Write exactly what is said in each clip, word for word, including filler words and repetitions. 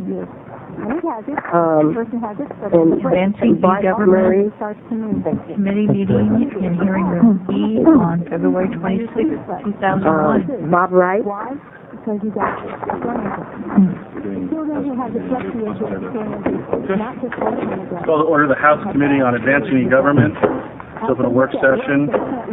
years. And it has it. Um, the person has it. But and Advancing E-Government starts to move. Committee meeting in hearing room E on February twenty-sixth, two thousand one. uh, Bob Wright. Why? Because you got experiences. Children who have dyslexia get experiences, not just learning. Call to order the House Committee on Advancing E-Government. Let's open a work session.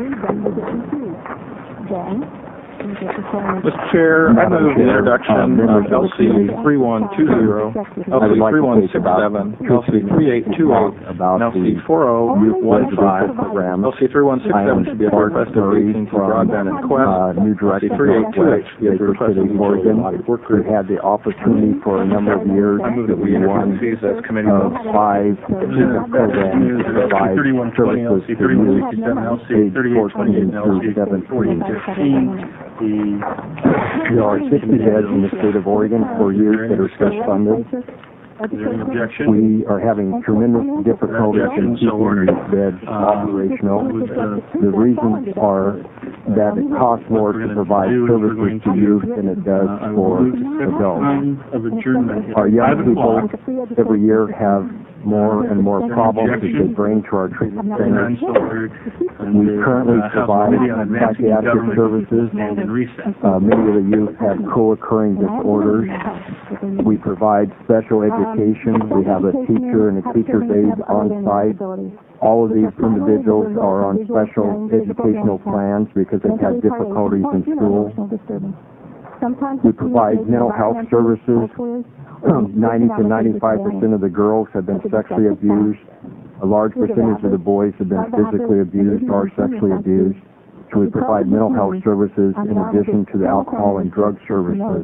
Mister Chair, I move the introduction of L C three one two zero, L C three one six seven, L C three eight two eight, and L C four oh one five. L C three one six seven should be a request of A T and T Broadband and Quest. Uh, new director three eight two eight should be a request of Oregon. We had the opportunity for a number of years. I move that we introduce these as committee of votes. five programs, five thirty-one twenty, L C services to thirty-one youth, sixty-seven, L C age thirty-eight fourteen twenty-eight, and L through C seventeen. fifteen. The There are sixty beds in the state of Oregon for youth that are trust funded. Is there any objection? We are having tremendous difficulty in keeping these beds operational. The reasons are that it costs more to provide services to youth than it does for adults. Our young people every year have more and more problems that they bring to our treatment centers. We currently provide psychiatric services. Uh, many of the youth have co-occurring disorders. We provide special education. We have a teacher and a teacher's aide on site. All of these individuals are on special educational plans because they've had difficulties in school. We provide mental health services. ninety to ninety-five percent of the girls have been sexually abused. A large percentage of the boys have been physically abused or sexually abused. So we provide mental health services in addition to the alcohol and drug services.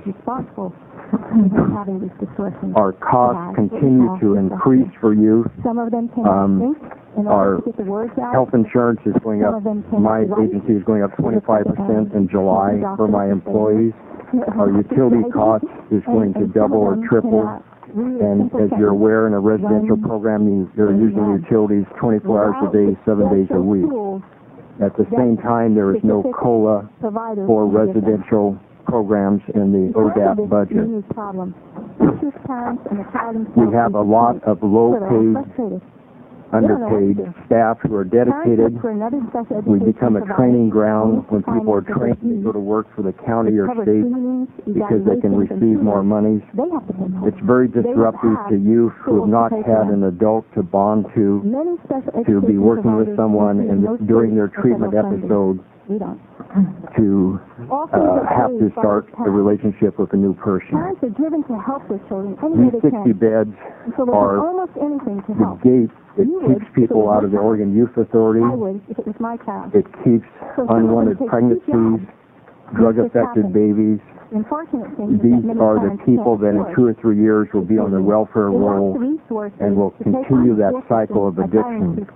Our costs continue to increase for youth. Um, our health insurance is going up. My agency is going up twenty-five percent in July for my employees. Our utility cost is going to double or triple. And as you're aware, in a residential program, they're using utilities twenty-four hours a day, seven days a week. At the same time, there is no COLA for residential programs in the O D A P budget. We have a lot of low-paid, underpaid staff who are dedicated. We become a training ground when people are trained to go to work for the county or state because they can receive more monies. It's very disruptive to youth who have not had an adult to bond to, to be working with someone and during their treatment episode to uh, have to start a relationship with a new person. These sixty beds are the gate that keeps people out of the Oregon Youth Authority. It keeps unwanted pregnancies, drug-affected babies. These are the people that in two or three years will be on the welfare roll and will continue that cycle of addiction.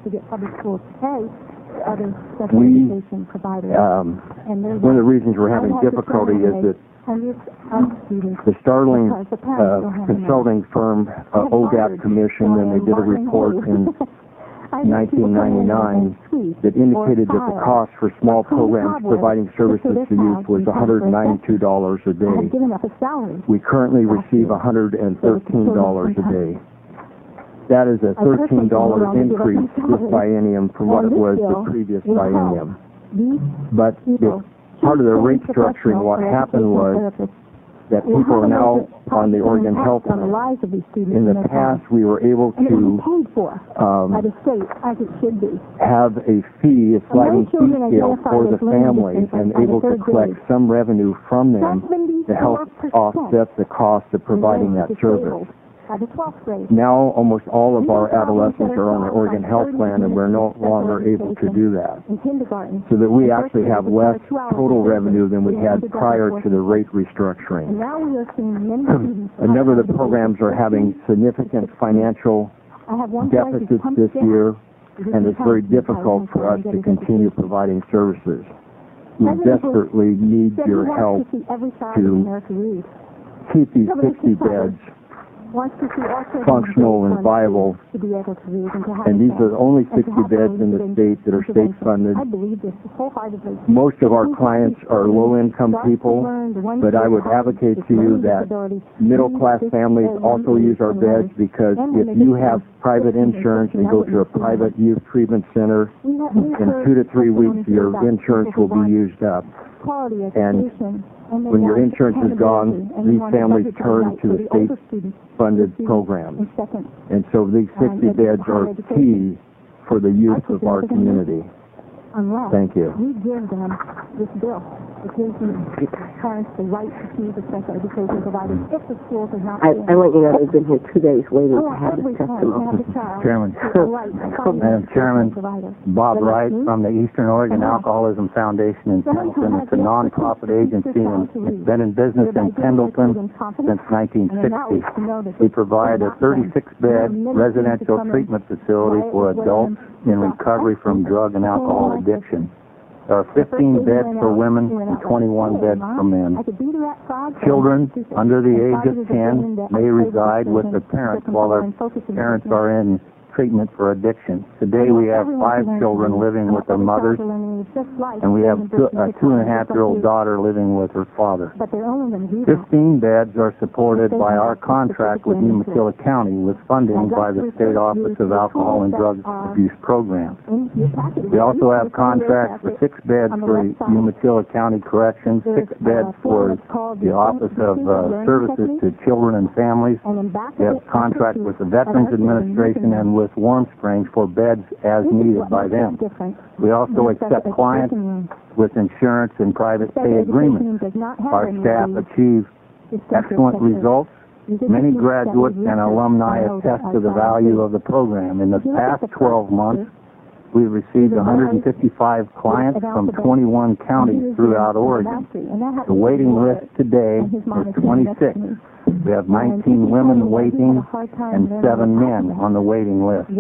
We, um, one of the reasons we're having difficulty is that the Starling uh, consulting firm, uh, O D A P Commission, and they did a report in nineteen ninety-nine that indicated that the cost for small programs providing services to youth was one hundred ninety-two dollars a day. We currently receive one hundred thirteen dollars a day. That is a thirteen dollars increase this biennium from what it was the previous biennium. But the, part of the rate structuring, what happened was that people are now on the Oregon Health Plan. In the past, we were able to um, have a fee, a sliding fee scale for the families and able to collect some revenue from them to help offset the cost of providing that service. Now, almost all of our adolescents are on the Oregon Health Plan, and we're no longer able to do that. So that we actually have less total revenue than we had prior to the rate restructuring. A number of the programs are having significant financial deficits this year, and it's very difficult for us to continue providing services. We desperately need your help to keep these sixty beds wants to see all children functional and to viable. to be able to read and to have And a these are family, only and to sixty have beds in the things state that are intervention. state-funded. I believe this wholeheartedly. Most of our clients are low-income people, but I would advocate to you that middle-class families also use our beds, because if you have private insurance and go to a private youth treatment center, in two to three weeks your insurance will be used up. Quality And education, and they when your want insurance is gone, dependability, and they these want families budgetary turn rights to for the the older state-funded students programs. in second. And so these sixty beds are key for the youth of our community. Unless Thank you. we give them this bill, it gives the parents the right to choose a special education provider if the schools are not I, doing I want you to know they've been here two days waiting Oh, to have every this parent testimony. has a child Chairman. with the right to find Madam a Chairman, provider. Bob But Wright me, from the Eastern Oregon Uh-huh. Alcoholism Foundation in someone who Pendleton. has It's a the nonprofit expertise agency to and to read. it's been in business Thereby in giving their Pendleton children confidence since nineteen and a sixty. knowledge to know that We this provide a is not them. thirty-six bed There are many things residential to come in. treatment facility for adults in recovery from drug and alcohol addiction. There are fifteen beds for women and twenty-one beds for men. I could beat her at frogs. Children under the age of ten may reside with their parents while their parents are in treatment for addiction. Today we have five children living with their mothers, and we have two, a two and a half year old daughter living with her father. But they're only going to do that. Fifteen beds are supported by our contract with Umatilla County with funding by the State Office of Alcohol and Drug Abuse Programs. We also have contracts for six beds for Umatilla County Corrections, six beds for the Office of uh, Services to Children and Families. We have contracts with the Veterans Administration and with Warm Springs for beds as needed by them. We also accept clients with insurance and private pay agreements. Our staff achieve excellent results. Many graduates and alumni attest to the value of the program. In the past twelve months, we've received one hundred fifty-five clients from twenty-one counties throughout Oregon. The waiting list today is twenty-six. We have nineteen women waiting and seven men on the waiting list.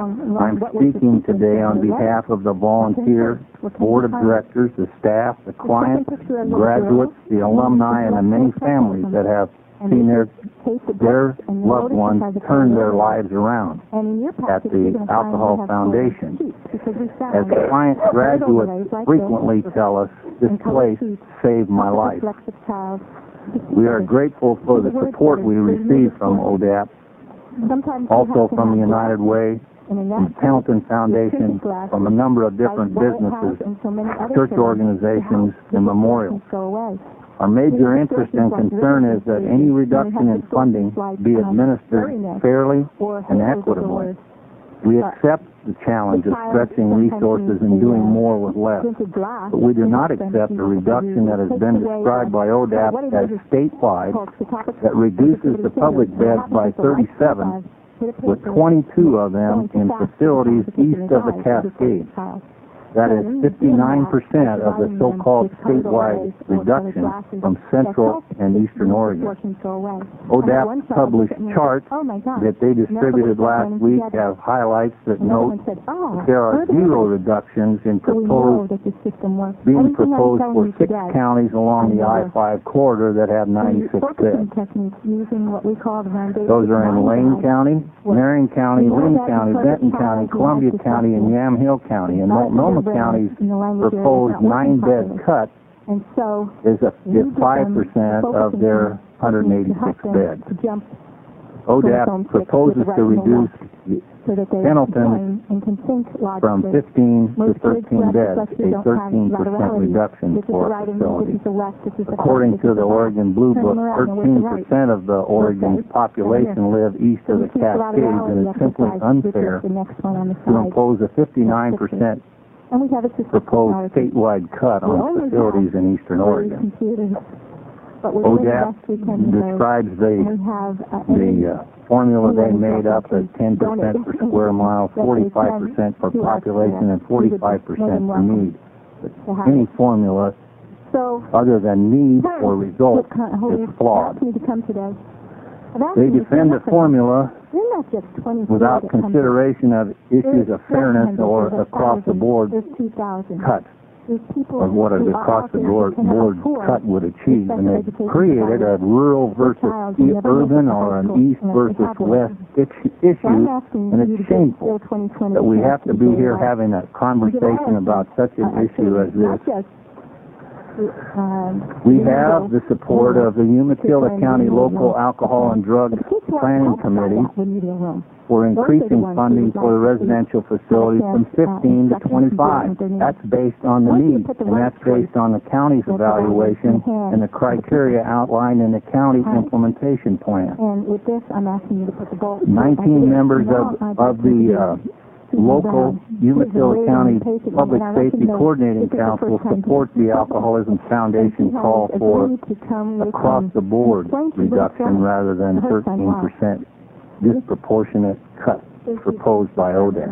I'm speaking today on behalf of the volunteer, board of directors, the staff, the clients, graduates, the alumni, and the many families that have seen their their loved ones turn their lives around at the Alcohol Foundation. As client graduates frequently tell us, this place saved my life. We are grateful for the support we receive from O D A P, also from the United Way, from Pendleton Foundation, from a number of different businesses, church organizations, and memorials. Our major interest and concern is that any reduction in funding be administered fairly and equitably. We accept the challenge of stretching resources and doing more with less, but we do not accept a reduction that has been described by O D A P as statewide that reduces the public beds by thirty-seven, with twenty-two of them in facilities east of the Cascades. That is fifty-nine percent of the so-called statewide reduction from Central and Eastern Oregon. O D A P published charts that they distributed last week have highlights that note that there are zero reductions in proposed, being proposed for six counties along the I five corridor that have ninety-six beds. Those are in Lane County, Marion County, Lynn County, Benton County, Columbia County, and Yamhill County. And Multnomah County's proposed nine-bed cut is a is five percent of their one hundred eighty-six beds. O D A P proposes to reduce Pendleton from fifteen to thirteen beds, a thirteen percent reduction for facilities. According to the Oregon Blue Book, thirteen percent of the Oregon's population live east of the Cascades, and it's simply unfair to impose a fifty-nine percent proposed statewide cut on facilities in Eastern Oregon. O D A P describes the, the uh, formula they made up as ten percent per square mile, forty-five percent for population, and forty-five percent for need. But any formula other than need or result is flawed. They defend the formula without consideration of issues of fairness or across-the-board cuts. is people of what an who are across the out there board, who cannot board afford cut would achieve, and they education created a rural versus child who e- never went urban to or high an school east and versus have one. west issue, So I'm issue, asking and you it's to get shameful Bill twenty twenty that we have to be passed here today. having a conversation about such an Uh, issue as not this. just, um, We you have know, the support of the Umatilla County Local Alcohol and Drug the kids who are Planning outside Committee that would need a room. for Those are the increasing ones who funding would for the like to see residential facilities from fifteen to twenty-five. That's based on the Once you need, put the and right that's based on the county's That's right. evaluation and the criteria outlined in the county Right. implementation plan. And with this, I'm asking you to put the ball. Nineteen members of, of the, uh, local Umatilla County Public Safety Coordinating Council support the Alcoholism Foundation call for across-the-board reduction rather than thirteen percent disproportionate cut proposed by O D A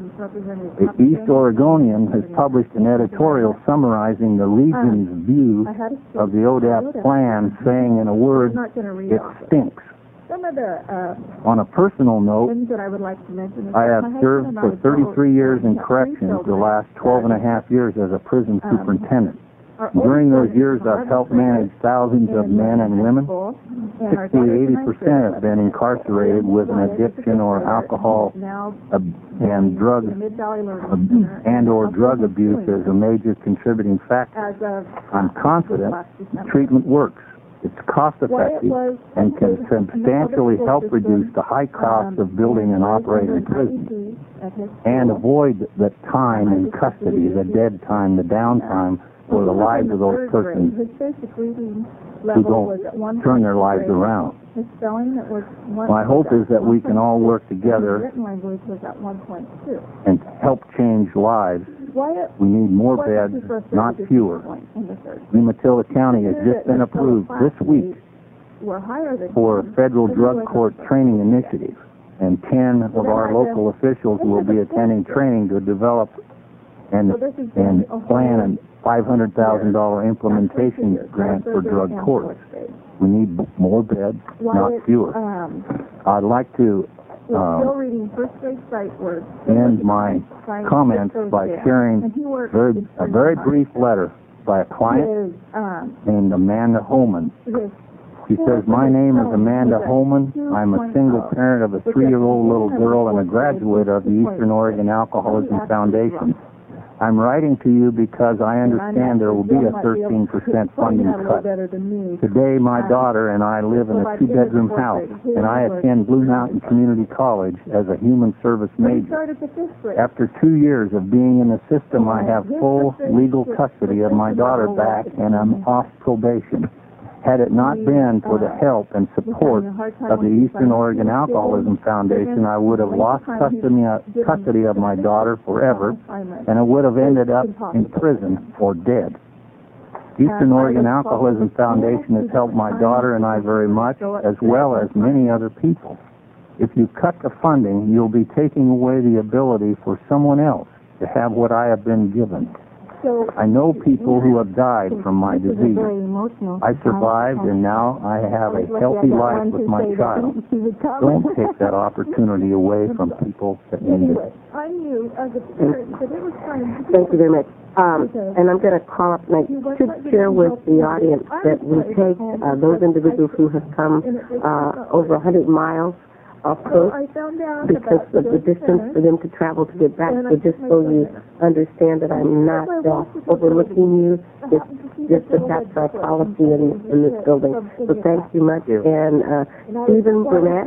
C. The East Oregonian has published an editorial summarizing the region's view of the O D A C plan, saying in a word, it stinks. Some of the uh, On a personal note, things that I would like to mention is I that have my husband served and I for both thirty-three years in got three corrections, the children. last twelve and a half years as a prison Um, superintendent. Our During those oldest years, son is I've helped manage thousands of men and women. and our Sixty to daughter's eighty ninth percent grade. have been incarcerated with an addiction or alcohol Now, ab- and drug the Mid-Valley Learning ab- Center, and or drug abuse is a major contributing factor. as of I'm confident last December. treatment works. It's cost What it effective was, and can substantially help reduce the high costs of building and operating prisons, and avoid the time in custody, the dead time, the downtime for the lives of those persons His basic reading who level was at one don't turn their point lives grade. around. His spelling that was one. My hope is that we can all work His together written language was at one point two. and help change lives. Why? We need more why beds, is he for a not thirty fewer. point in the third? Umatilla County has just been approved this week Were higher than for a him, federal but he drug wasn't. court training initiative, and ten of our local officials will be attending training to develop and So this is and a plan whole a five hundred thousand dollar implementation year, grant for third drug and courts. fourth grade. We need b- more beds, Why not it, fewer. Um, I'd like to was um, still reading first grade sight words. end my Trying to comments get those by down. sharing And he worked very, his a first very time. brief letter by a client His, um, named Amanda Holman. his She says, "My name is Amanda Holman. I'm a single parent of a three-year-old little girl and a graduate of the Eastern Oregon Alcoholism Foundation. I'm writing to you because I understand there will be a thirteen percent funding cut. Today, my daughter and I live in a two-bedroom house, and I attend Blue Mountain Community College as a human service major. started the fifth grade. After two years of being in the system, I have full legal custody of my daughter back, and I'm off probation. Had it not been for the help and support of the Eastern Oregon Alcoholism Foundation, I would have lost custody, custody of my daughter forever, and I would have ended up in prison or dead. Eastern Oregon Alcoholism Foundation has helped my daughter and I very much, as well as many other people. If you cut the funding, you'll be taking away the ability for someone else to have what I have been given. So, I know people who have died from my this is disease. very emotional. I survived, and now I have a healthy life with my child. Don't take that opportunity away from people that need Anyway, it. I knew as a parent that it was time to Thank you very much. Um, and I'm going to call up, and I should share with the audience that we take uh, those individuals who have come uh, over one hundred miles off So coast I found out because about of the distance for them to travel to get back. So just so you understand that I'm not uh, overlooking you, it's just that that's our policy in, in this building. So thank you much. And uh, Stephen Burnett,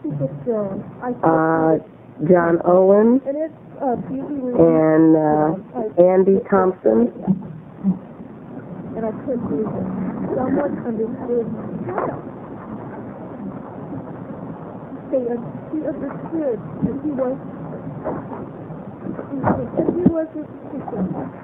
uh, John Owen, And it's uh, usually and uh, Andy Thompson. and I couldn't use it. Someone understood child. They, uh, he understood that he was, that he was a teacher.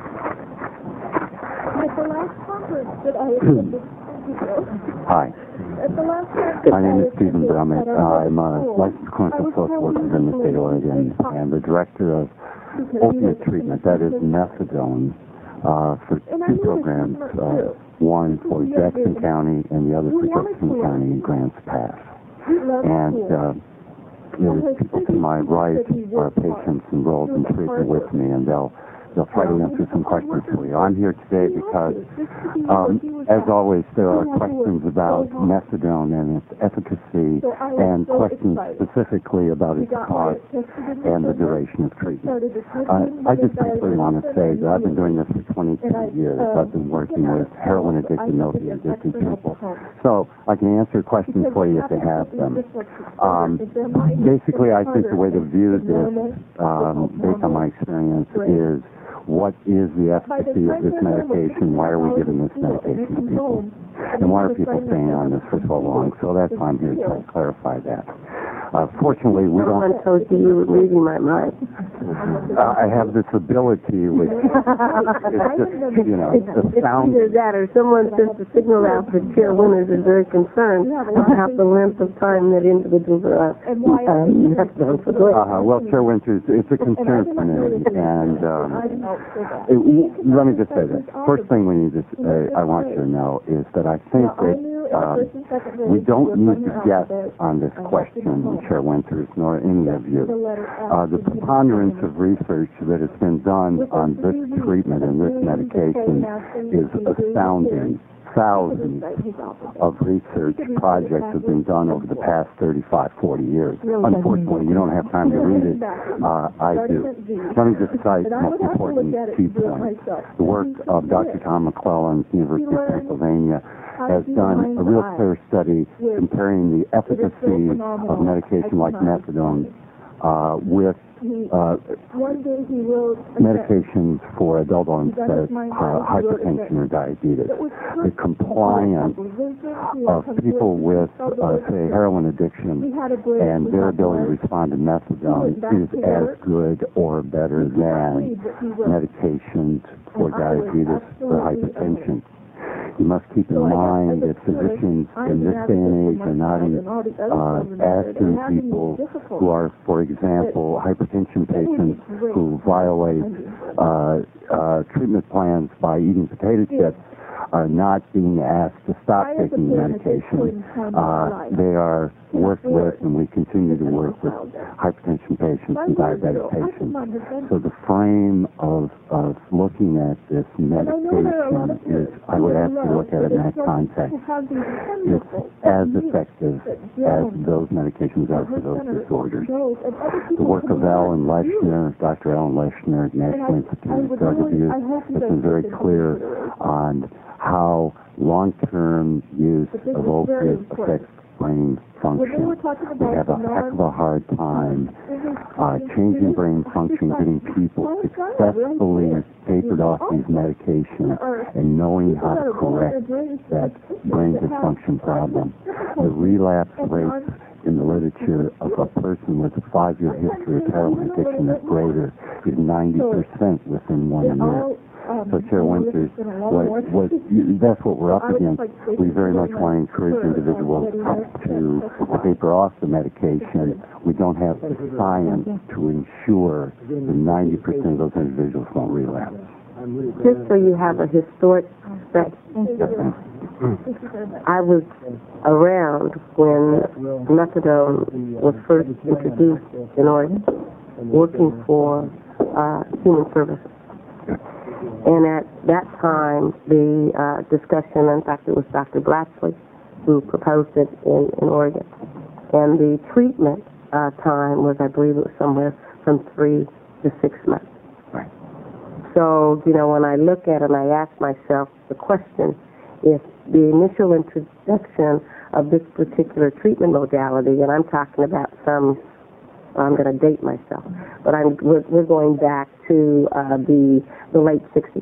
At the last conference that I attended, Hi, at the last conference my name is I Stephen attended Brummett. at our I'm a school, licensed clinical social worker in the state of Oregon and the director of opiate treatment, that is methadone, uh, for two programs, uh, one for Jackson County and the other for Jefferson County in Grants Pass. And uh, the people to my right are patients enrolled in treatment with me, and they'll they'll try to answer some questions for you. I'm here today because, um, as always, there are questions about methadone and its efficacy and questions specifically about its cost and the duration of treatment. Uh, I just simply want to say that I've been doing this for twenty-two years. I've been working with heroin-addicted and opiate-addicted people. So I can answer questions for you if they have them. Um, basically, I think the way to view this, um, based on my experience, is what is the efficacy of this medication? Why are we giving this medication to people? And why are people staying on this for so long? So that's why I'm here to try to clarify that. Uh, fortunately, we don't... Someone told you you were reading my mind. Uh, I have this ability which is just, you know, It's astounding. either that or someone sent the signal out that Chair Winters is very concerned about the length of time that individuals are um, methadone for good. Uh, well, Chair Winters, it's a concern for me, and um, it, let me just say this. First thing we need to, uh, I want you to know is that I think that um, we don't need to guess on this question, Chair Winters, nor any of you. Uh, the preponderance of research that has been done on this treatment and this medication is astounding. Thousands of research projects have been done over the past thirty-five, forty years. Unfortunately, you don't have time to read it. Uh, I do. Let me just cite the most important key points. The work of Doctor Tom McClellan, University of Pennsylvania, has done a real clear study comparing the efficacy of medication like methadone uh, with uh, medications for adult onset uh, hypertension or diabetes. The compliance of people with, uh, say, heroin addiction and their ability to respond to methadone is as good or better than medications for diabetes or hypertension. You must keep in mind that physicians in this day and age are not uh, asking people who are, for example, hypertension patients who violate uh, uh, treatment plans by eating potato chips are not being asked to stop taking medication. Uh, they are worked with, and we continue to work with hypertension patients and diabetic patients. So the frame of, of looking at this medication is, I would ask you to look at it in that context. It's as effective as those medications are for those disorders. The work of Alan Leshner, Doctor Alan Leshner at National Institute of Drug Abuse, has been very clear on how long-term use of opiates affects brain function. We have a heck of a hard time uh, changing brain function, getting people successfully tapered off these medications and knowing how to correct that brain dysfunction problem. The relapse rates in the literature of a person with a five-year history of heroin addiction is greater, is ninety percent within one year. So, Chair Winters, what, what, that's what we're up against. We very much want to encourage individuals to taper off the medication. We don't have the science to ensure that ninety percent of those individuals won't relapse. Just so you have a historic perspective, I was around when methadone was first introduced in Oregon, working for uh, Human Services. And at that time, the uh, discussion, in fact, it was Doctor Blatchley who proposed it in, in Oregon. And the treatment uh, time was, I believe it was somewhere from three to six months. Right. So, you know, when I look at it, I ask myself the question, if the initial introduction of this particular treatment modality, and I'm talking about some, I'm going to date myself, but I'm, we're, we're going back to uh, the, the late sixties.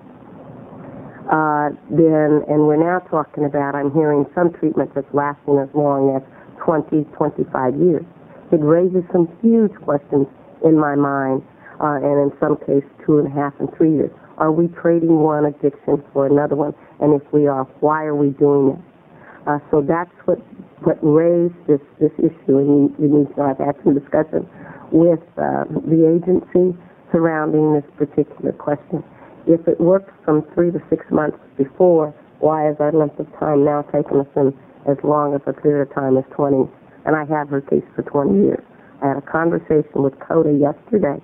Uh, then, and we're now talking about, I'm hearing some treatment that's lasting as long as twenty, twenty-five years. It raises some huge questions in my mind, uh, and in some cases, two and a half and three years. Are we trading one addiction for another one? And if we are, why are we doing it? Uh, so that's what what raised this, this issue, and you, you need to know I've had some discussion with uh, the agency surrounding this particular question. If it worked from three to six months before, why is our length of time now taking us in as long as a period of time as twenty? And I have her case for twenty years. I had a conversation with CODA yesterday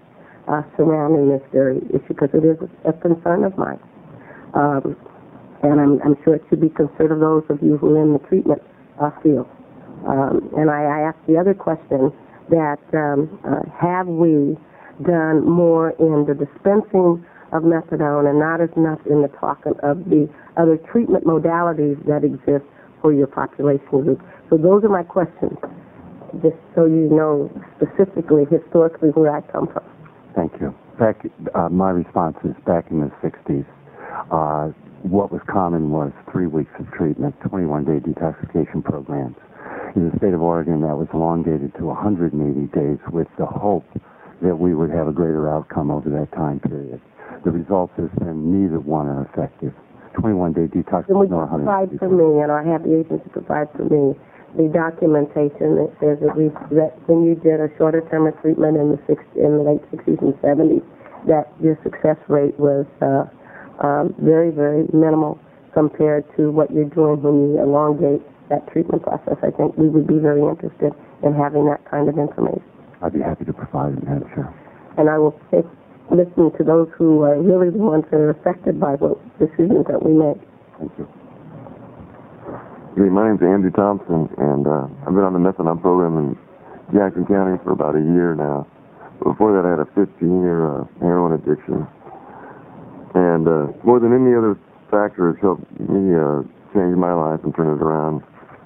uh, surrounding this very issue, because it is a, a concern of mine. Um, and I'm, I'm sure it should be concerned of those of you who are in the treatment uh, field. Um, and I, I asked the other question that um, uh, have we done more in the dispensing of methadone and not as much in the talking of the other treatment modalities that exist for your population group. So those are my questions, just so you know specifically, historically, where I come from. Thank you. Back, uh, my response is back in the sixties, uh, what was common was three weeks of treatment, twenty-one day detoxification programs. In the state of Oregon, that was elongated to one hundred eighty days with the hope that we would have a greater outcome over that time period. The results has been neither one are effective. twenty-one day detoxification. And would you provide for me, and I have the agency provide for me, the documentation that says that, we, that when you did a shorter term of treatment in the, six, in the late sixties and seventies, that your success rate was uh, um, very, very minimal compared to what you're doing when you elongate that treatment process. I think we would be very interested in having that kind of information. I'd be happy to provide it, Madam Chair. And I will take, listen to those who are really the ones that are affected by what decisions that we make. Thank you. Hey, my name's Andrew Thompson, and uh, I've been on the methadone program in Jackson County for about a year now. Before that, I had a fifteen-year uh, heroin addiction. And uh, more than any other factor, it's helped me uh, change my life and turn it around.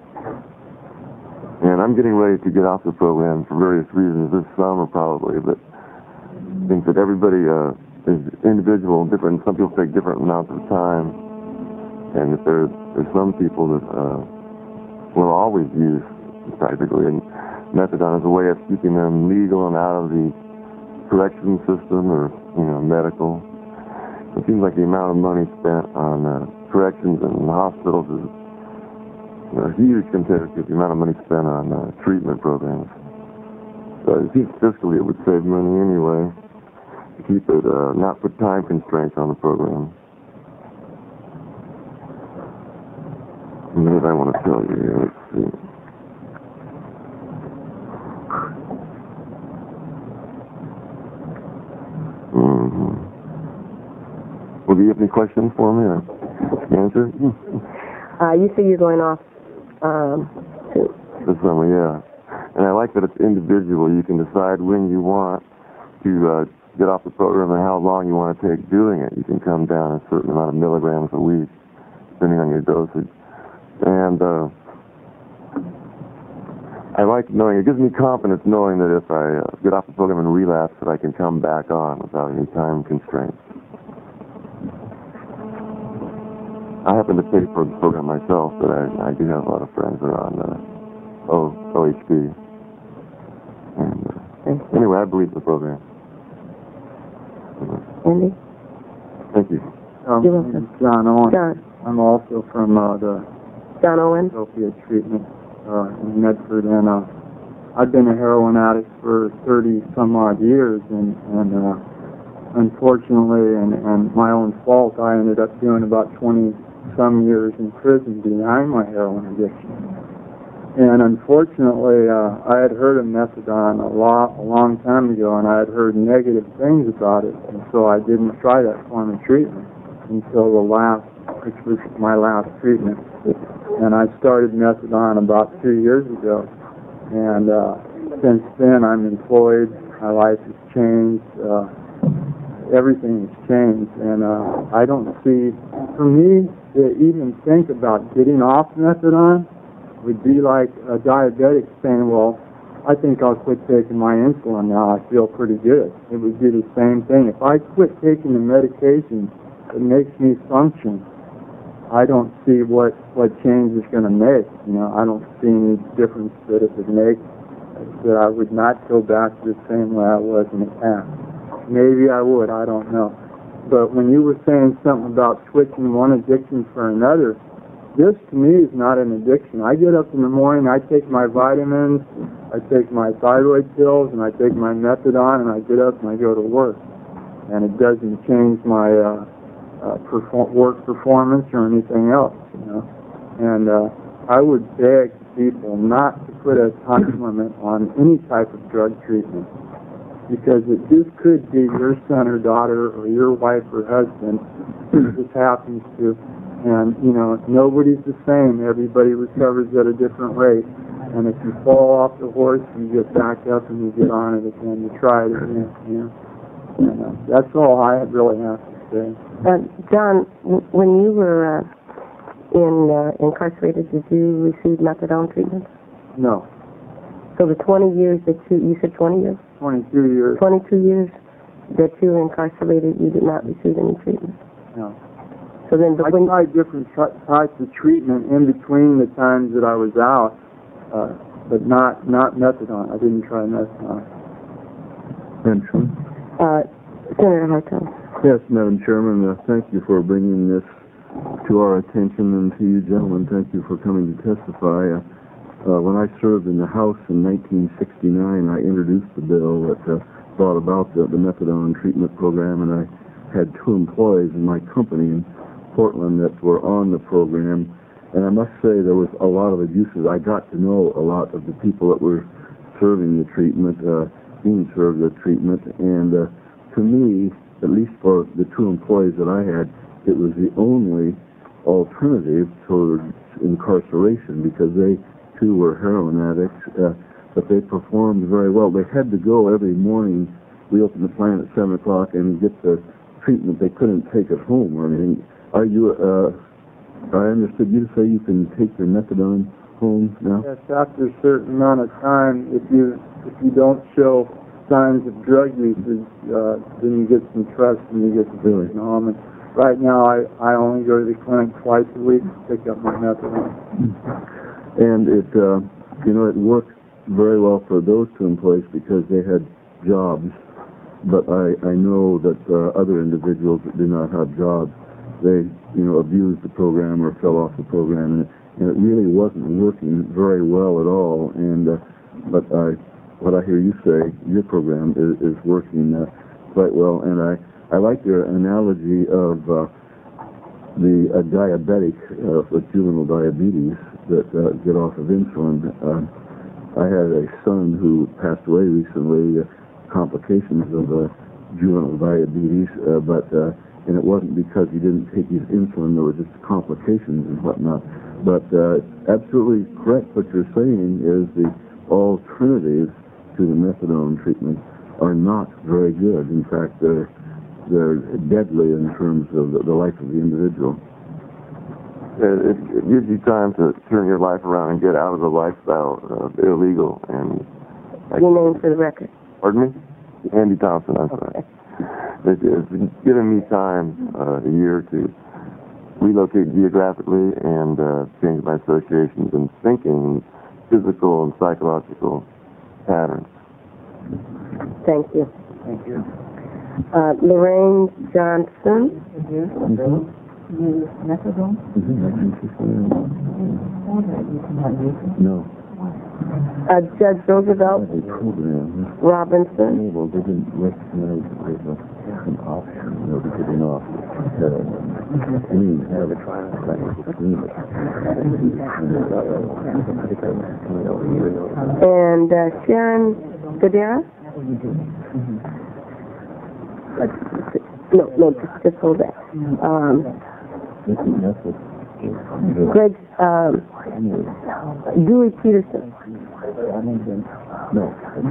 And I'm getting ready to get off the program for various reasons this summer probably, but I think that everybody uh, is individual, different. Some people take different amounts of time. And if there, there's some people that uh, will always use practically, and methadone is a way of keeping them legal and out of the correction system or, you know, medical. It seems like the amount of money spent on uh, corrections and hospitals is a huge compared to the amount of money spent on uh, treatment programs. So it seems fiscally it would save money anyway to keep it, uh, not put time constraints on the program. And what did I want to tell you here? Let's see. Mm-hmm. Well, do you have any questions for me or answer? Uh, you say you're going off um, too. This summer, yeah. And I like that it's individual. You can decide when you want to uh, get off the program and how long you want to take doing it. You can come down a certain amount of milligrams a week, depending on your dosage. And uh, I like knowing, it gives me confidence knowing that if I uh, get off the program and relapse, that I can come back on without any time constraints. I happen to pay for the program myself, but I, I do have a lot of friends that are on uh, o, OHP. And uh, anyway, I believe the program. Andy? Thank you. Um, You're welcome. John Owen. John. I'm also from uh, the John Owen. opiate treatment uh, in Medford, and uh, I've been a heroin addict for thirty some odd years, and, and uh, unfortunately, and, and my own fault, I ended up doing about twenty some years in prison behind my heroin addiction. And unfortunately, uh, I had heard of methadone a lot, a long time ago, and I had heard negative things about it, and so I didn't try that form of treatment until the last, which was my last treatment. And I started methadone about two years ago. And uh, since then, I'm employed. My life has changed. Uh, everything has changed. And uh, I don't see, for me, to even think about getting off methadone would be like a diabetic saying, well, I think I'll quit taking my insulin now. I feel pretty good. It would be the same thing. If I quit taking the medication that makes me function, I don't see what, what change it's going to make. You know, I don't see any difference that it would make, that I would not go back to the same way I was in the past. Maybe I would, I don't know. But when you were saying something about switching one addiction for another, this to me is not an addiction. I get up in the morning, I take my vitamins, I take my thyroid pills, and I take my methadone, and I get up and I go to work. And it doesn't change my uh, uh, perform- work performance or anything else, you know. And uh, I would beg people not to put a time limit on any type of drug treatment. because it just could be your son or daughter or your wife or husband who this happens to. And, you know, nobody's the same. Everybody recovers at a different rate. And if you fall off the horse, you get back up and you get on it again. You try it again, you know. And, uh, that's all I really have to say. Uh, John, w- when you were uh, in uh, incarcerated, did you receive methadone treatment? No. So the twenty years that you, you said twenty years? twenty-two years. twenty-two years that you were incarcerated, you did not receive any treatment? No. So then, but I when, tried different t- types of treatment in between the times that I was out, uh, but not not methadone. I didn't try methadone. Madam Chairman? uh, Senator Hartel. Yes, Madam Chairman, uh, thank you for bringing this to our attention, and to you gentlemen, thank you for coming to testify. Uh, uh, when I served in the House in nineteen sixty-nine, I introduced the bill that uh, brought about the, the methadone treatment program, and I had two employees in my company in Portland that were on the program, and I must say there was a lot of abuses. I got to know a lot of the people that were serving the treatment, uh, being served the treatment, and uh, to me, at least for the two employees that I had, it was the only alternative towards incarceration because they too were heroin addicts, uh, but they performed very well. They had to go every morning. We opened the plant at seven o'clock and get the treatment. They couldn't take it home or anything. Are you, uh, I understood you to say you can take your methadone home now? Yes, after a certain amount of time, if you if you don't show signs of drug usage, uh, then you get some trust and you get to Really? take it home. And right now, I, I only go to the clinic twice a week to pick up my methadone. And it, uh, you know, it worked very well for those two employees because they had jobs, but I, I know that uh, other individuals that did not have jobs, they, you know, abused the program or fell off the program, and it, and it really wasn't working very well at all. And uh, but I, what I hear you say, your program is, is working uh, quite well. And I, I like your analogy of uh, the uh, diabetic uh, with juvenile diabetes that uh, get off of insulin. Uh, I had a son who passed away recently, uh, complications of uh, juvenile diabetes, uh, but. Uh, And it wasn't because he didn't take his insulin, there were just complications and whatnot. But uh, absolutely correct what you're saying is the alternatives to the methadone treatment are not very good. In fact, they're, they're deadly in terms of the, the life of the individual. It, it gives you time to turn your life around and get out of the lifestyle of illegal. And Your name for the record. Pardon me? Andy Thompson, I'm sorry. Okay. It, it's given me time, uh, a year to relocate geographically and uh, change my associations and thinking, physical and psychological patterns. Thank you. Thank you. Uh, Lorraine Johnson. Mm-hmm. Use methadone? No. Uh, Judge Roosevelt A program. Robinson. Well, they didn't recognize it as a, an option, you know, to get in office. Uh, I mean, have a trial. And uh, Sharon Gadara? No, no, just, just hold that. Um, Greg, um, Dewey Peterson. No.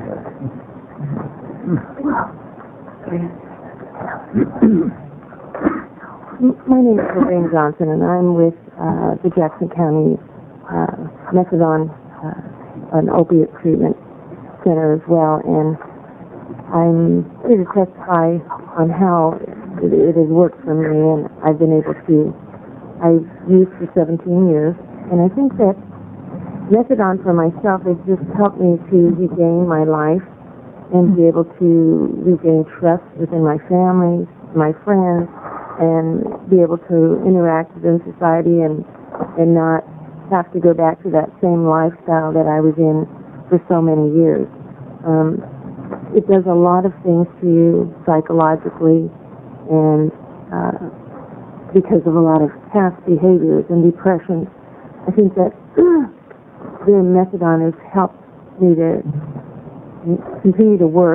My name is Lorraine Johnson, and I'm with uh, the Jackson County uh, Methadone, uh, an opiate treatment center as well, and I'm here to testify on how it, it has worked for me, and I've been able to. I've used for seventeen years, and I think that methadone for myself has just helped me to regain my life and be able to regain trust within my family, my friends, and be able to interact within society and and not have to go back to that same lifestyle that I was in for so many years. Um, it does a lot of things to you psychologically, and uh, because of a lot of past behaviors and depression, I think that the methadone has helped me to continue to work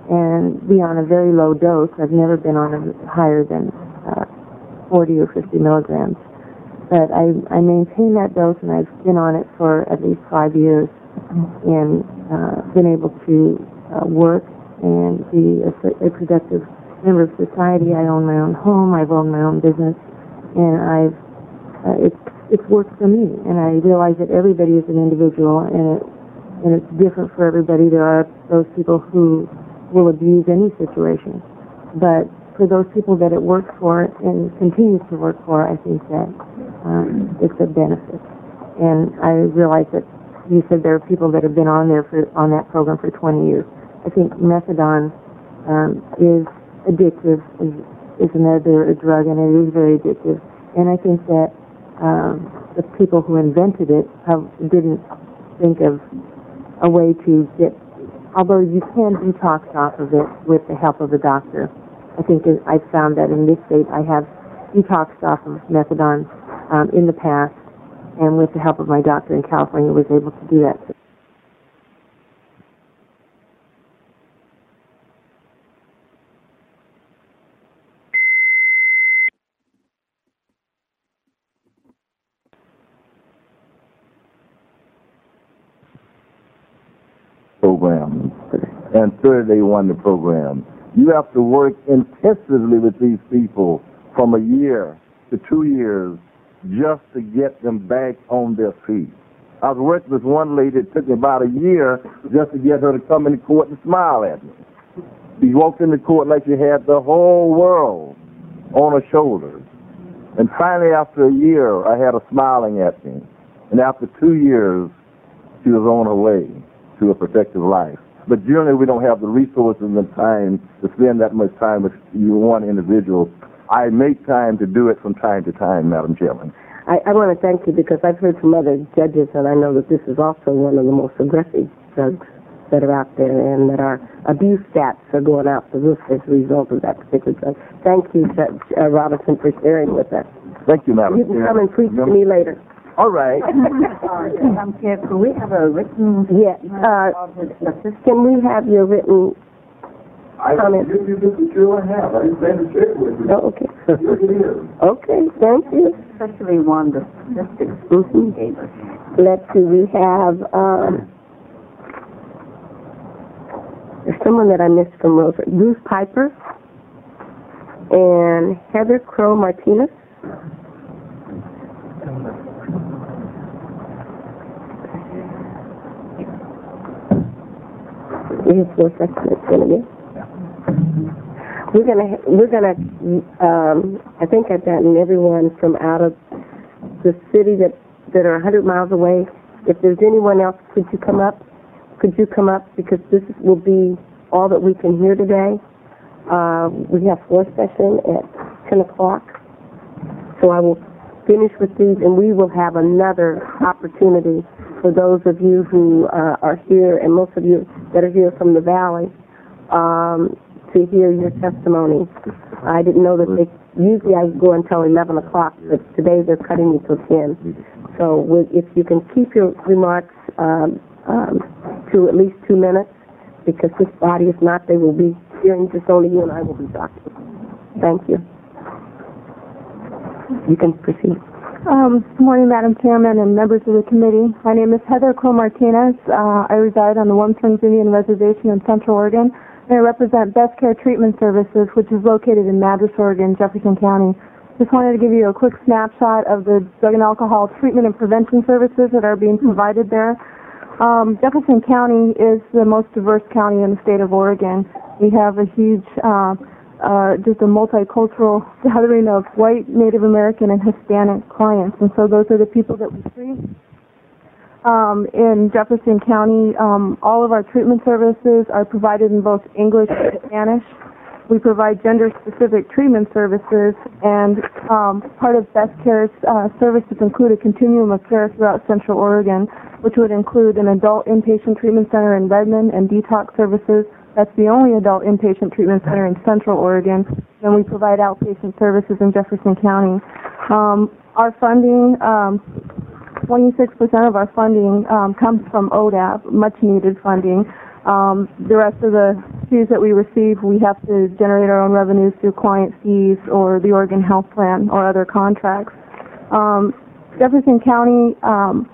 and be on a very low dose. I've never been on a higher than uh, forty or fifty milligrams. But I, I maintain that dose, and I've been on it for at least five years and uh, been able to uh, work and be a, a productive member of society. I own my own home. I've owned my own business, and I've uh, it's it's worked for me. And I realize that everybody is an individual, and it and it's different for everybody. There are those people who will abuse any situation, but for those people that it works for and continues to work for, I think that um, it's a benefit. And I realize that you said there are people that have been on there for on that program for twenty years. I think methadone um, is addictive, is, is another drug, and it is very addictive. And I think that um, the people who invented it have, didn't think of a way to get, although you can detox off of it with the help of a doctor. I think it, I've found that in this state I have detoxed off of methadone um, in the past, and with the help of my doctor in California was able to do that. Program. And third, they won the program. You have to work intensively with these people from a year to two years just to get them back on their feet. I was working with one lady. It took me about a year just to get her to come into court and smile at me. She walked into court like she had the whole world on her shoulders. And finally, after a year, I had her smiling at me. And after two years, she was on her way to a protective life. But generally, we don't have the resources and the time to spend that much time with you one individual. I make time to do it from time to time, Madam Chairman. I, I want to thank you because I've heard from other judges, and I know that this is also one of the most aggressive drugs that are out there, and that our abuse stats are going out the roof as a result of that particular drug. Thank you, Judge uh, Robinson, for sharing with us. Thank you, Madam You can come and preach to me later. All right. Madam Chair, could we have a written... Yeah. Uh, can we have your written comment? I give you the material I have. I didn't send a check with you. Oh, okay. Here it is. Okay, thank you. Especially one the statistics Mm-hmm. gave us. Let's see, we have, um, there's someone that I missed from Rosa. Ruth Piper and Heather Crow Martinez. Here's four seconds. It's gonna be. We're gonna, we're gonna. Um, I think I've gotten everyone from out of the city that that are one hundred miles away. If there's anyone else, could you come up? Could you come up because this will be all that we can hear today. Uh, we have floor session at ten o'clock, so I will finish with these, and we will have another opportunity for those of you who uh, are here, and most of you that are here from the Valley, um, to hear your testimony. I didn't know that they, usually I go until eleven o'clock, but today they're cutting me till ten. So we, if you can keep your remarks um, um, to at least two minutes, because this body, if not, they will be hearing just only you and I will be talking. Thank you. You can proceed. Um, good morning, Madam Chairman and members of the committee. My name is Heather Crow Martinez. Uh, I reside on the Warm Springs Indian Reservation in Central Oregon, and I represent Best Care Treatment Services, which is located in Madras, Oregon, Jefferson County. Just wanted to give you a quick snapshot of the drug and alcohol treatment and prevention services that are being provided there. Um, Jefferson County is the most diverse county in the state of Oregon. We have a huge uh, Uh, just a multicultural gathering of white, Native American, and Hispanic clients, and so those are the people that we treat. Um, in Jefferson County, um, all of our treatment services are provided in both English and Spanish. We provide gender-specific treatment services, and um, part of Best Care's uh, services include a continuum of care throughout Central Oregon, which would include an adult inpatient treatment center in Redmond and detox services. That's the only adult inpatient treatment center in Central Oregon. And we provide outpatient services in Jefferson County. Um, our funding, um, twenty-six percent of our funding um, comes from O D A P, much needed funding. Um, the rest of the fees that we receive, we have to generate our own revenues through client fees or the Oregon Health Plan or other contracts. Um, Jefferson County um,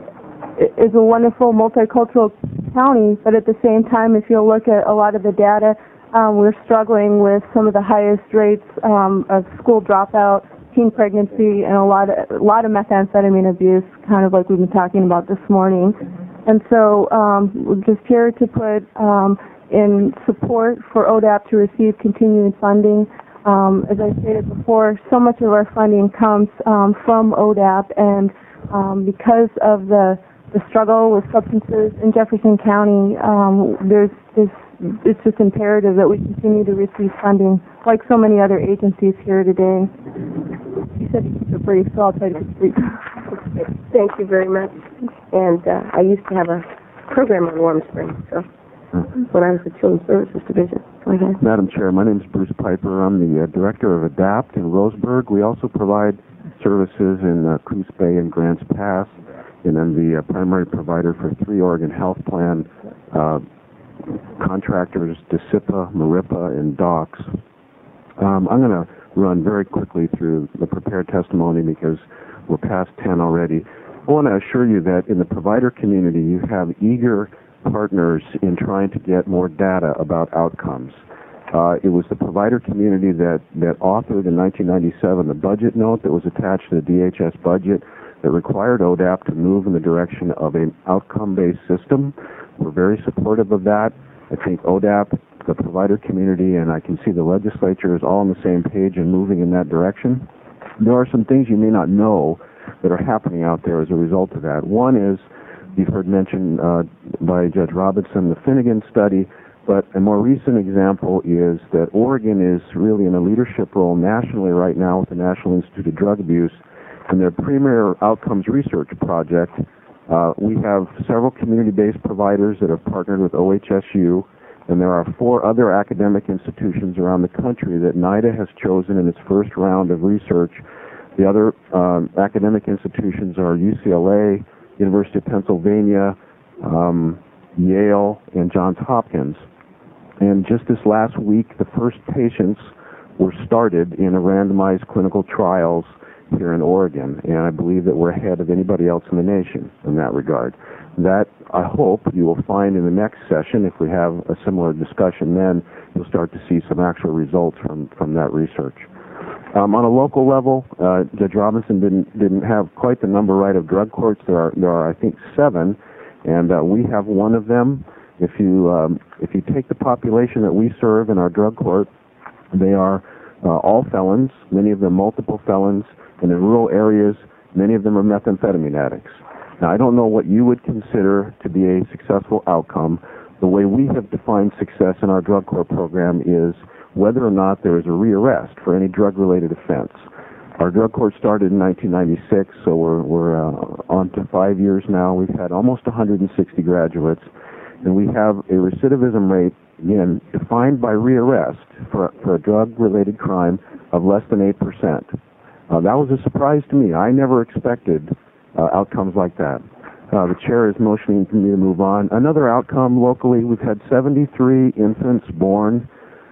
is a wonderful multicultural county, but at the same time, if you'll look at a lot of the data, um, we're struggling with some of the highest rates um, of school dropout, teen pregnancy, and a lot of a lot of methamphetamine abuse, kind of like we've been talking about this morning. And so um, we're just here to put um, in support for O D A P to receive continuing funding. Um, as I stated before, so much of our funding comes um, from O D A P, and um, because of the the struggle with substances in Jefferson County, um, there's this. It's just imperative that we continue to receive funding, like so many other agencies here today. You said to keep it brief, so I'll try to keep it brief. Thank you very much. And uh, I used to have a program on Warm Springs, so when I was the Children's Services Division. Go ahead. Madam Chair, my name is Bruce Piper. I'm the uh, Director of ADAPT in Roseburg. We also provide services in uh, Coos Bay and Grants Pass, and I'm the uh, primary provider for three Oregon Health Plan uh, contractors, DeSipa, Maripa, and Docs. Um, I'm going to run very quickly through the prepared testimony because we're past ten already. I want to assure you that in the provider community, you have eager partners in trying to get more data about outcomes. Uh, it was the provider community that, that authored in nineteen ninety-seven the budget note that was attached to the D H S budget that required O D A P to move in the direction of an outcome-based system. We're very supportive of that. I think O D A P, the provider community, and I can see the legislature is all on the same page and moving in that direction. There are some things you may not know that are happening out there as a result of that. One is, you've heard mentioned uh, by Judge Robinson, the Finnegan study, but a more recent example is that Oregon is really in a leadership role nationally right now with the National Institute of Drug Abuse and their premier outcomes research project. Uh, we have several community-based providers that have partnered with O H S U, and there are four other academic institutions around the country that NIDA has chosen in its first round of research. The other um, academic institutions are U C L A, University of Pennsylvania, um, Yale, and Johns Hopkins. And just this last week, the first patients were started in a randomized clinical trials here in Oregon, and I believe that we're ahead of anybody else in the nation in that regard. That, I hope, you will find in the next session. If we have a similar discussion then, you'll start to see some actual results from, from that research. Um, on a local level, uh, Judge Robinson didn't didn't have quite the number right of drug courts. There are, there are I think, seven, and uh, we have one of them. If you um, if you take the population that we serve in our drug court, they are uh, all felons, many of them multiple felons, and in rural areas, many of them are methamphetamine addicts. Now, I don't know what you would consider to be a successful outcome. The way we have defined success in our drug court program is whether or not there is a rearrest for any drug-related offense. Our drug court started in nineteen ninety-six, so we're, we're uh, on to five years now. We've had almost one hundred sixty graduates, and we have a recidivism rate, again, defined by rearrest for, for a drug-related crime of less than eight percent. Uh, that was a surprise to me. I never expected uh, outcomes like that. Uh, the chair is motioning for me to move on. Another outcome locally, we've had seventy-three infants born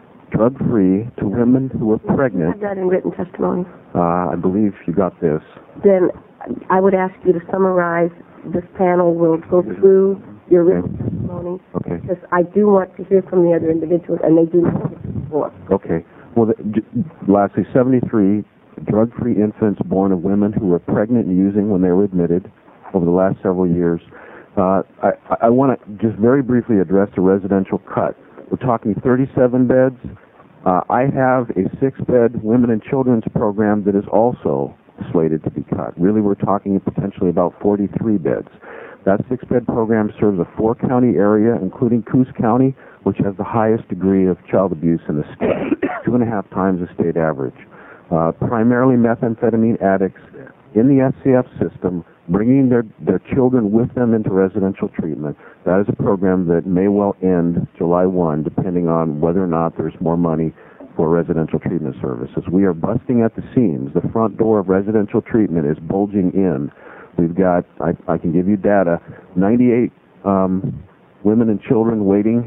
drug-free to women who were pregnant. I have that in written testimony. Uh, I believe you got this. Then I would ask you to summarize. This panel will go through your written testimony. Okay. Because I do want to hear from the other individuals, and they do not get to before. Okay. Well, the, j- lastly, seventy-three drug-free infants born of women who were pregnant and using when they were admitted over the last several years. Uh, I, I want to just very briefly address the residential cut. We're talking thirty-seven beds. Uh, I have a six-bed women and children's program that is also slated to be cut. Really, we're talking potentially about forty-three beds. That six-bed program serves a four-county area, including Coos County, which has the highest degree of child abuse in the state, two and a half times the state average. Uh, primarily methamphetamine addicts in the S C F system, bringing their, their children with them into residential treatment. That is a program that may well end July first, depending on whether or not there's more money for residential treatment services. We are busting at the seams. The front door of residential treatment is bulging in. We've got, I, I can give you data, ninety-eight um, women and children waiting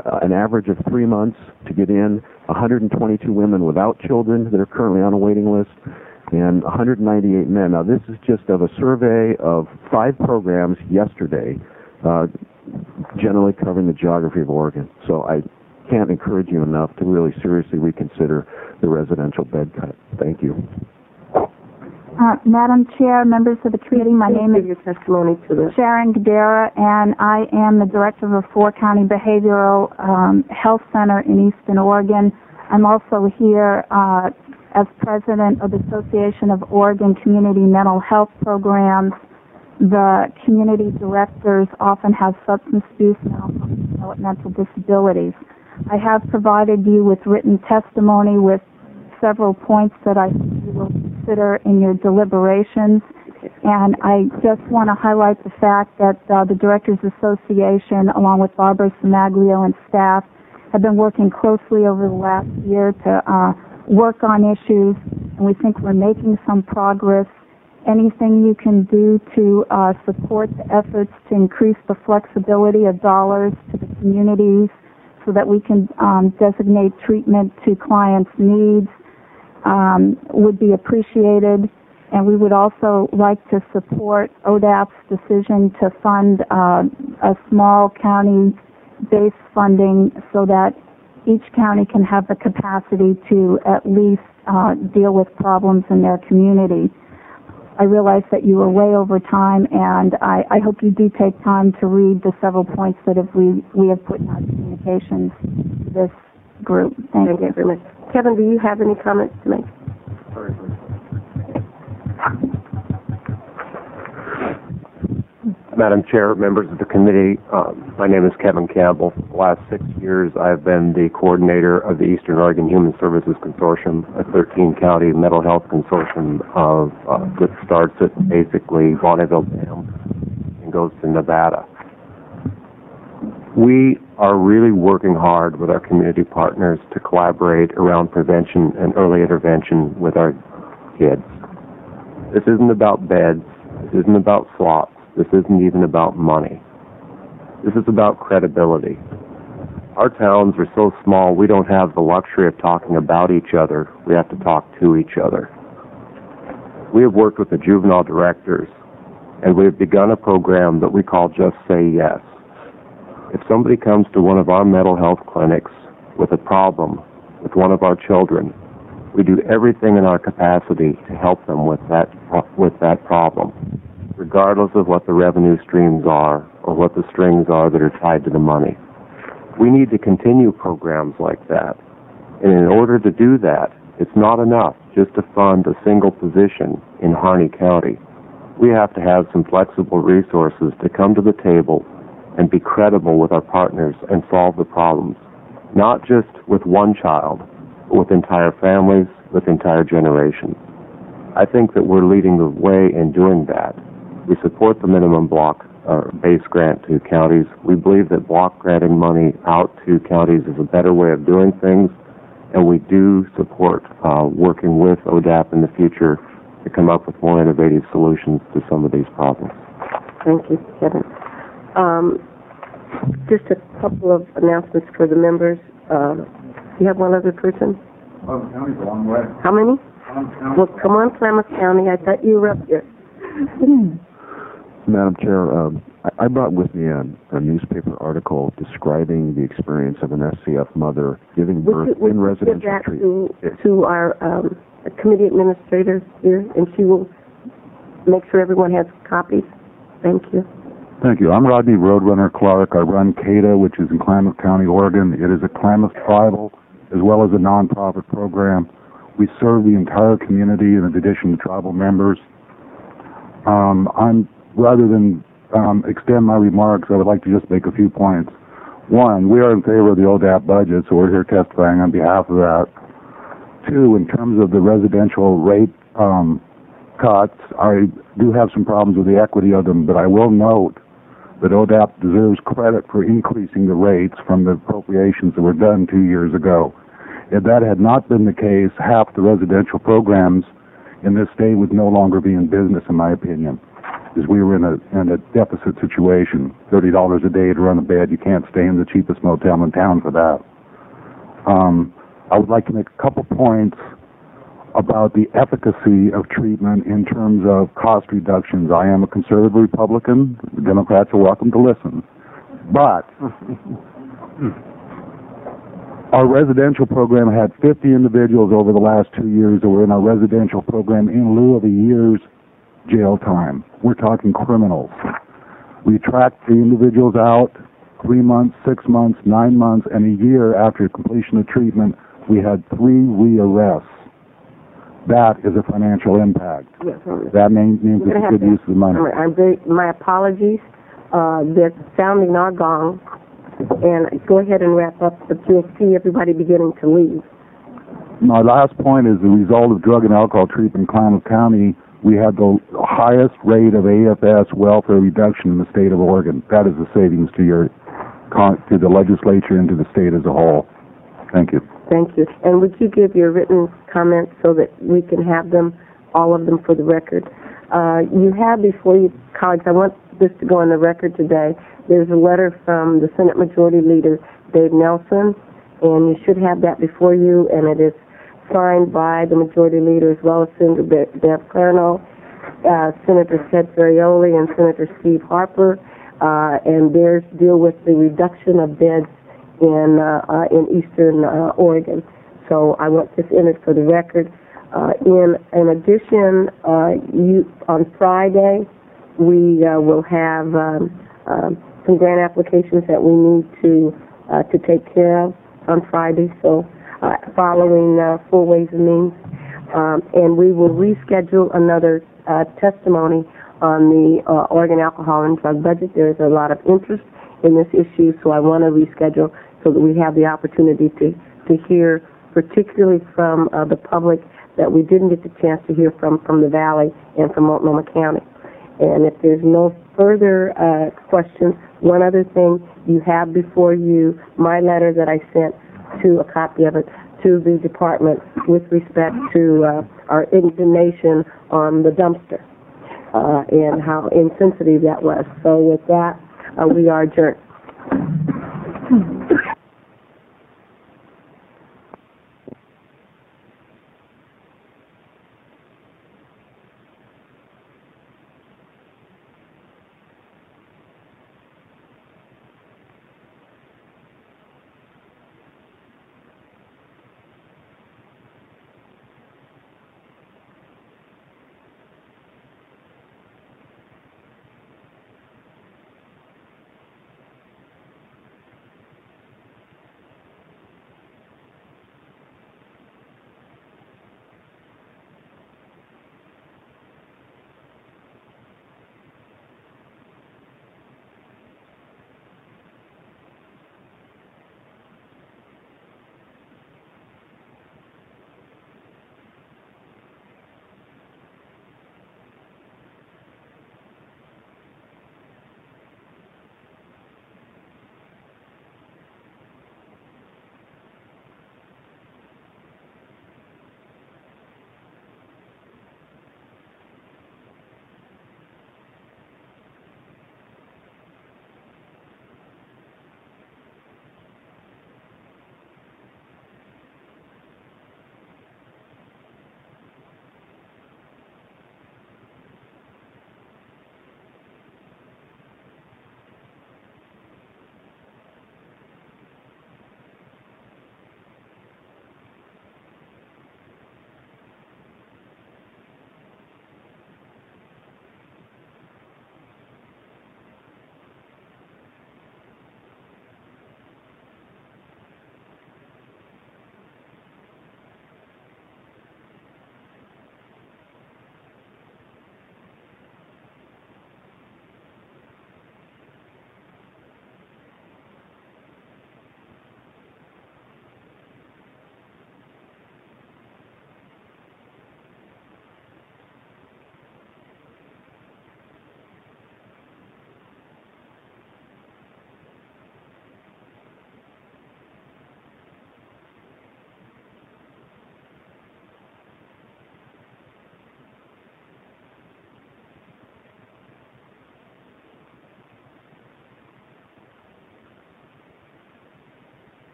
uh, an average of three months to get in, one hundred twenty-two women without children that are currently on a waiting list, and one hundred ninety-eight men. Now, this is just of a survey of five programs yesterday, uh, generally covering the geography of Oregon. So I can't encourage you enough to really seriously reconsider the residential bed cut. Thank you. Uh, Madam Chair, members of the committee, my name is your testimony to this. Sharon Gadara, and I am the director of the Four County Behavioral um, Health Center in Eastern Oregon. I'm also here uh, as president of the Association of Oregon Community Mental Health Programs. The community directors often have substance abuse and also developmental disabilities. I have provided you with written testimony with several points that I think you will consider in your deliberations. And I just want to highlight the fact that uh, the Directors Association, along with Barbara Samaglio and staff, have been working closely over the last year to uh, work on issues, and we think we're making some progress. Anything you can do to uh, support the efforts to increase the flexibility of dollars to the communities so that we can um, designate treatment to clients' needs um, would be appreciated. And we would also like to support O D A P's decision to fund uh, a small county-based funding so that each county can have the capacity to at least uh, deal with problems in their community. I realize that you are way over time, and I, I hope you do take time to read the several points that have we, we have put in our communications to this group. Thank, Thank you. you very much. Kevin, do you have any comments to make? Madam Chair, members of the committee, uh, my name is Kevin Campbell. For the last six years, I've been the coordinator of the Eastern Oregon Human Services Consortium, a thirteen-county mental health consortium of uh, that starts at basically Bonneville Dam and goes to Nevada. We are really working hard with our community partners to collaborate around prevention and early intervention with our kids. This isn't about beds. This isn't about slots. This isn't even about money. This is about credibility. Our towns are so small, we don't have the luxury of talking about each other. We have to talk to each other. We have worked with the juvenile directors, and we have begun a program that we call Just Say Yes. If somebody comes to one of our mental health clinics with a problem with one of our children, we do everything in our capacity to help them with that, with that problem, regardless of what the revenue streams are or what the strings are that are tied to the money. We need to continue programs like that. And in order to do that, it's not enough just to fund a single position in Harney County. We have to have some flexible resources to come to the table and be credible with our partners and solve the problems, not just with one child, but with entire families, with entire generations. I think that we're leading the way in doing that. We support the minimum block uh, base grant to counties. We believe that block granting money out to counties is a better way of doing things, and we do support uh, working with O D A P in the future to come up with more innovative solutions to some of these problems. Thank you, Kevin. Um, just a couple of announcements for the members. Uh, you have one other person? Oh, county's a long way. How many? Um, Well, come on, Klamath County. I thought you were up here. Madam Chair, um, I, I brought with me a, a newspaper article describing the experience of an S C F mother giving birth Would you, would in you residential give that treatment. to, to our um, committee administrator here, and she will make sure everyone has copies. Thank you. Thank you. I'm Rodney Roadrunner Clark. I run CADA, which is in Klamath County, Oregon. It is a Klamath tribal as well as a nonprofit program. We serve the entire community in addition to tribal members. Um, I'm rather than um, extend my remarks, I would like to just make a few points. One, we are in favor of the O D A P budget, so we're here testifying on behalf of that. Two, in terms of the residential rate um, cuts, I do have some problems with the equity of them, but I will note that O D A P deserves credit for increasing the rates from the appropriations that were done two years ago. If that had not been the case, half the residential programs in this state would no longer be in business, in my opinion. is we were in a, in a deficit situation. thirty dollars a day to run a bed. You can't stay in the cheapest motel in town for that. Um, I would like to make a couple points about the efficacy of treatment in terms of cost reductions. I am a conservative Republican. The Democrats are welcome to listen. But our residential program had fifty individuals over the last two years that were in our residential program in lieu of a year's jail time. We're talking criminals. We tracked the individuals out three months, six months, nine months, and a year after completion of treatment, we had three re-arrests. That is a financial impact. Yes, that means, means it's a good use of the money. I'm very, my apologies. Uh, they're sounding our gong. And go ahead and wrap up, but you'll see everybody beginning to leave. My last point is the result of drug and alcohol treatment in Klamath County, we had the highest rate of A F S welfare reduction in the state of Oregon. That is the savings to your to the legislature and to the state as a whole. Thank you. Thank you. And would you give your written comments so that we can have them, all of them, for the record? Uh, you have before you, colleagues, I want this to go on the record today. There's a letter from the Senate Majority Leader, Dave Nelson, and you should have that before you, and it is signed by the Majority Leader as well as Senator Bev Clarno, uh, Senator Ted Ferrioli, and Senator Steve Harper, uh, and theirs deal with the reduction of beds in uh, uh, in eastern uh, Oregon. So I want this entered for the record. Uh, in, in addition, uh, you, on Friday, we uh, will have um, um, some grant applications that we need to uh, to take care of on Friday, so uh, following uh, full Ways and Means. Um, and we will reschedule another uh, testimony on the uh, Oregon alcohol and drug budget. There is a lot of interest in this issue, so I want to reschedule so that we have the opportunity to, to hear, particularly from uh, the public that we didn't get the chance to hear from from the Valley and from Multnomah County. And if there's no further uh, questions, one other thing, you have before you my letter that I sent to a copy of it to the department with respect to uh, our indignation on the dumpster uh, and how insensitive that was. So with that, uh, we are adjourned.